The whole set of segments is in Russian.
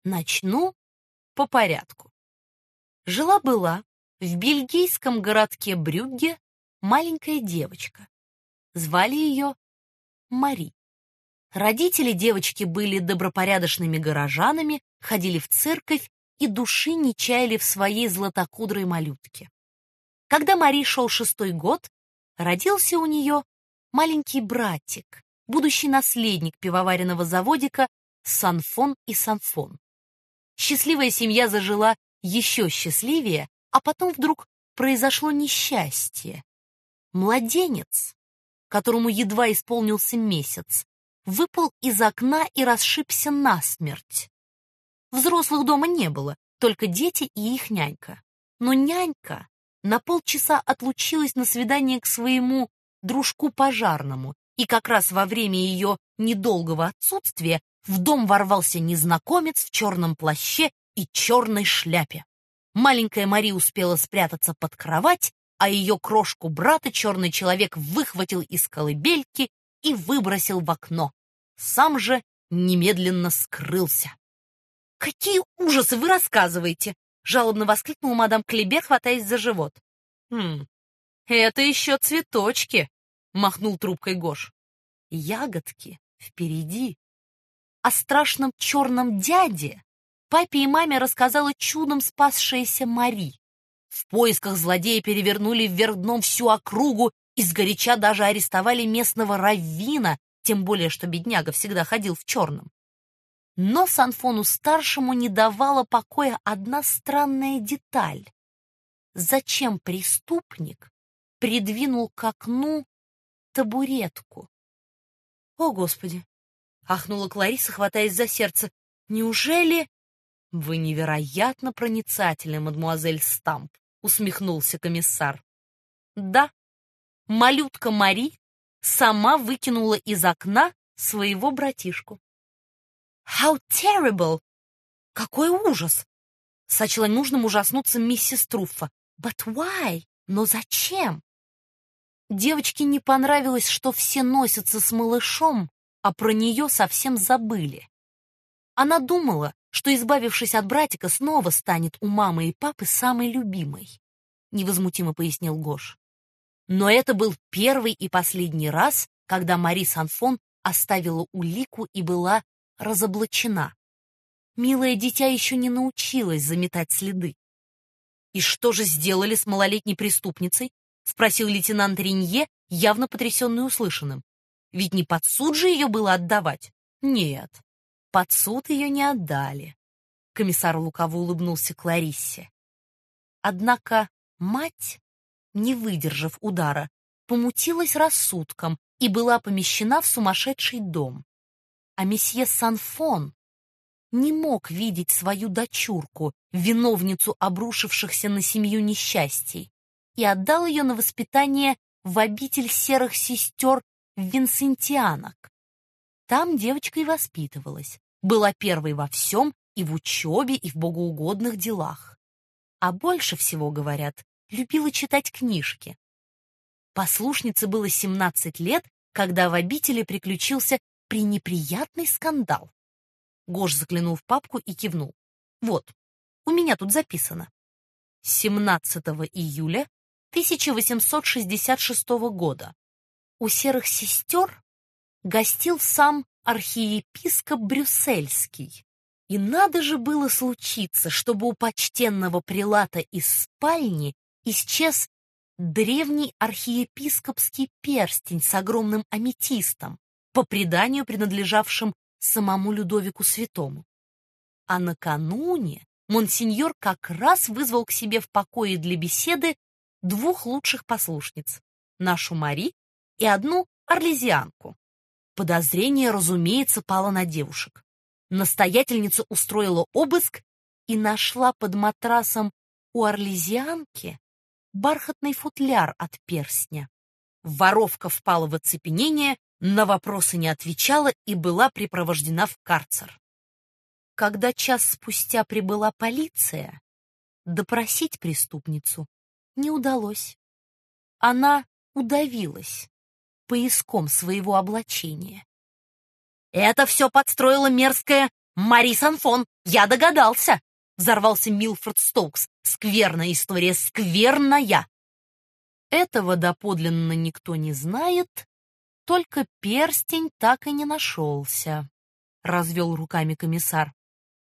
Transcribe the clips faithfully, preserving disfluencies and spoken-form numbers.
Начну по порядку. Жила-была в бельгийском городке Брюгге маленькая девочка. Звали ее Мари. Родители девочки были добропорядочными горожанами, ходили в церковь и души не чаяли в своей златокудрой малютке. Когда Мари шел шестой год, родился у нее маленький братик, будущий наследник пивоваренного заводика Санфон и Санфон. Счастливая семья зажила еще счастливее, а потом вдруг произошло несчастье. Младенец, которому едва исполнился месяц, выпал из окна и расшибся насмерть. Взрослых дома не было, только дети и их нянька. Но нянька на полчаса отлучилась на свидание к своему дружку-пожарному, и как раз во время ее недолгого отсутствия в дом ворвался незнакомец в черном плаще и черной шляпе. Маленькая Мари успела спрятаться под кровать, а ее крошку брата черный человек выхватил из колыбельки и выбросил в окно. Сам же немедленно скрылся. «Какие ужасы вы рассказываете!» — жалобно воскликнула мадам Клибер, хватаясь за живот. «Хм, это еще цветочки!» — махнул трубкой Гош. «Ягодки впереди». О страшном черном дяде папе и маме рассказала чудом спасшаяся Мари. В поисках злодея перевернули вверх дном всю округу и сгоряча даже арестовали местного раввина, тем более что бедняга всегда ходил в черном. Но Санфону-старшему не давала покоя одна странная деталь. Зачем преступник придвинул к окну табуретку? «О, Господи!» — ахнула Клариса, хватаясь за сердце. «Неужели...» «Вы невероятно проницательны, мадемуазель Стамп», — усмехнулся комиссар. «Да, малютка Мари сама выкинула из окна своего братишку». «How terrible!» «Какой ужас!» — сочла нужным ужаснуться миссис Труффа. «But why? Но зачем?» Девочке не понравилось, что все носятся с малышом, а про нее совсем забыли. Она думала, что, избавившись от братика, снова станет у мамы и папы самой любимой, — невозмутимо пояснил Гош. Но это был первый и последний раз, когда Мари Санфон оставила улику и была разоблачена. Милое дитя еще не научилась заметать следы. «И что же сделали с малолетней преступницей?» — спросил лейтенант Ренье, явно потрясенный услышанным. «Ведь не под суд же ее было отдавать?» «Нет, под суд ее не отдали», — комиссар лукаво улыбнулся Клариссе. Однако мать, не выдержав удара, помутилась рассудком и была помещена в сумасшедший дом. А месье Санфон не мог видеть свою дочурку, виновницу обрушившихся на семью несчастий, и отдал ее на воспитание в обитель серых сестер Винсентианок. Там девочка и воспитывалась, была первой во всем и в учебе, и в богоугодных делах. А больше всего, говорят, любила читать книжки. Послушнице было семнадцать лет, когда в обители приключился пренеприятный скандал. Гош заглянул в папку и кивнул. «Вот, у меня тут записано. семнадцатого июля тысяча восемьсот шестьдесят шестого года у серых сестер гостил сам архиепископ Брюссельский. И надо же было случиться, чтобы у почтенного прелата из спальни исчез древний архиепископский перстень с огромным аметистом, по преданию принадлежавшим самому Людовику Святому. А накануне монсеньор как раз вызвал к себе в покое для беседы двух лучших послушниц, нашу Мари и одну орлезианку. Подозрение, разумеется, пало на девушек. Настоятельница устроила обыск и нашла под матрасом у орлезианки бархатный футляр от перстня. Воровка впала в оцепенение, на вопросы не отвечала и была припровождена в карцер. Когда час спустя прибыла полиция, допросить преступницу не удалось. Она удавилась пояском своего облачения. «Это все подстроила мерзкая «Мари Санфон, я догадался!» — взорвался Милфорд Стоукс. «Скверная история, скверная!» Этого доподлинно никто не знает, только перстень так и не нашелся, — развел руками комиссар.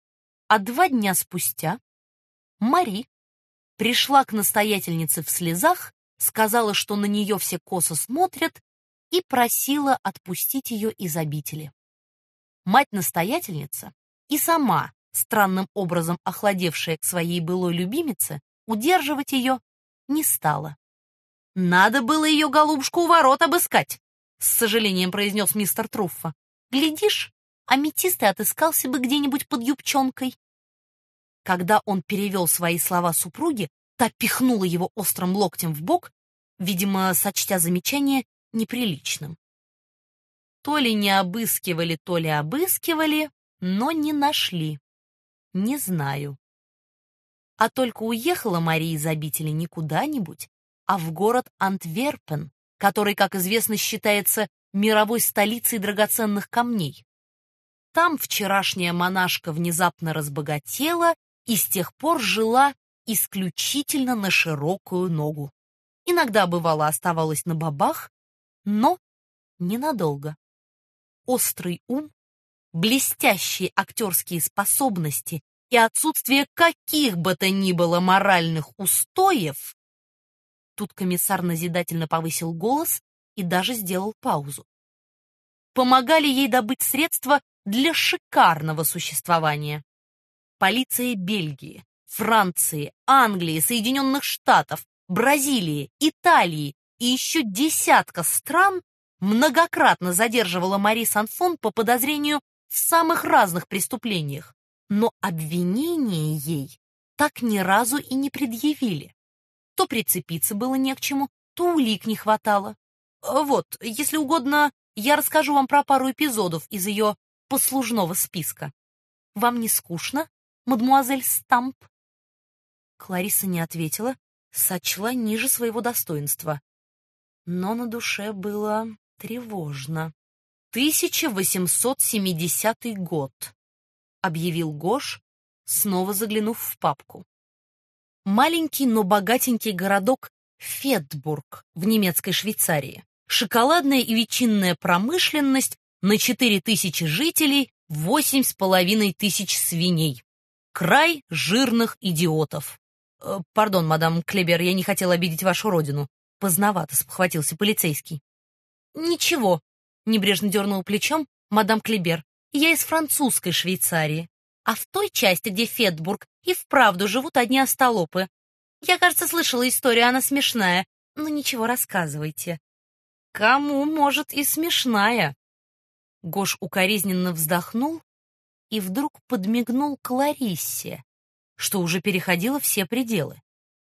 А два дня спустя Мари пришла к настоятельнице в слезах, сказала, что на нее все косо смотрят, и просила отпустить ее из обители. Мать-настоятельница и сама, странным образом охладевшая к своей былой любимице, удерживать ее не стала. «Надо было ее, голубушку, у ворот обыскать», — с сожалением произнес мистер Труффо. «Глядишь, аметист и отыскался бы где-нибудь под юбчонкой». Когда он перевел свои слова супруге, та пихнула его острым локтем в бок, видимо, сочтя замечание неприличным. То ли не обыскивали, то ли обыскивали, но не нашли. Не знаю. А только уехала Мария из обители не куда-нибудь, а в город Антверпен, который, как известно, считается мировой столицей драгоценных камней. Там вчерашняя монашка внезапно разбогатела и с тех пор жила исключительно на широкую ногу. Иногда, бывало, оставалась на бабах, но ненадолго. Острый ум, блестящие актерские способности и отсутствие каких бы то ни было моральных устоев. Тут комиссар назидательно повысил голос и даже сделал паузу. Помогали ей добыть средства для шикарного существования. Полиция Бельгии, Франции, Англии, Соединенных Штатов, Бразилии, Италии и еще десятка стран многократно задерживала Мари Санфон по подозрению в самых разных преступлениях, но обвинения ей так ни разу и не предъявили. То прицепиться было не к чему, то улик не хватало. Вот, если угодно, я расскажу вам про пару эпизодов из ее послужного списка. Вам не скучно, мадмуазель Стамп?» Клариса не ответила, сочла ниже своего достоинства. Но на душе было тревожно. «тысяча восемьсот семидесятый год», — объявил Гош, снова заглянув в папку. Маленький, но богатенький городок Фетбург в немецкой Швейцарии. Шоколадная и ветчинная промышленность на четыре тысячи жителей, восемь с половиной тысяч свиней. Край жирных идиотов. Э, пардон, мадам Клебер, я не хотел обидеть вашу родину. Поздновато спохватился полицейский. Ничего, небрежно дернул плечом мадам Клебер. Я из французской Швейцарии. А в той части, где Фетбург, и вправду живут одни остолопы. Я, кажется, слышала историю, она смешная. Ну ничего, рассказывайте. Кому, может, и смешная? Гош укоризненно вздохнул и вдруг подмигнул Клариссе, что уже переходило все пределы.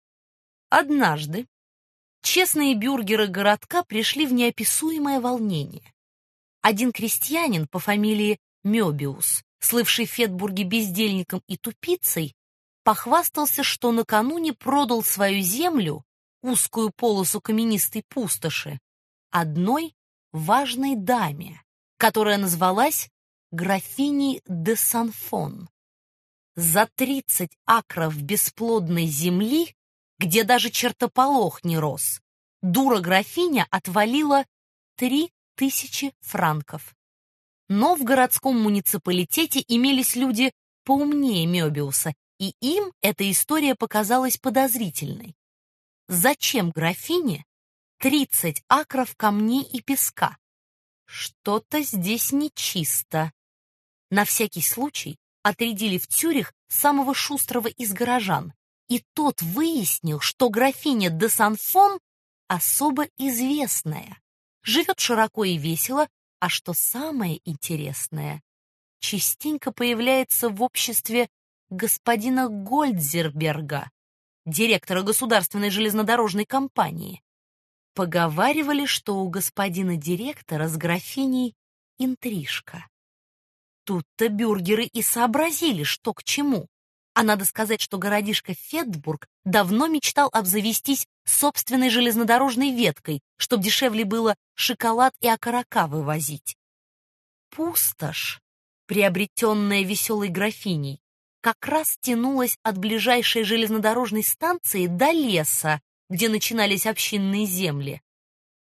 Однажды честные бюргеры городка пришли в неописуемое волнение. Один крестьянин по фамилии Мёбиус, слывший в Фетбурге бездельником и тупицей, похвастался, что накануне продал свою землю, узкую полосу каменистой пустоши, одной важной даме, которая назвалась графиней де Санфон. За тридцать акров бесплодной земли, где даже чертополох не рос, дура-графиня отвалила три тысячи франков. Но в городском муниципалитете имелись люди поумнее Мёбиуса, и им эта история показалась подозрительной. Зачем графине тридцать акров камней и песка? Что-то здесь нечисто. На всякий случай отрядили в Цюрих самого шустрого из горожан, и тот выяснил, что графиня де Санфон особо известная, живет широко и весело, а что самое интересное, частенько появляется в обществе господина Гольдзерберга, директора государственной железнодорожной компании. Поговаривали, что у господина директора с графиней интрижка. Тут-то бюргеры и сообразили, что к чему. А надо сказать, что городишко Фетбург давно мечтал обзавестись собственной железнодорожной веткой, чтоб дешевле было шоколад и окорока вывозить. Пустошь приобретенная веселой графиней, как раз тянулась от ближайшей железнодорожной станции до леса, где начинались общинные земли.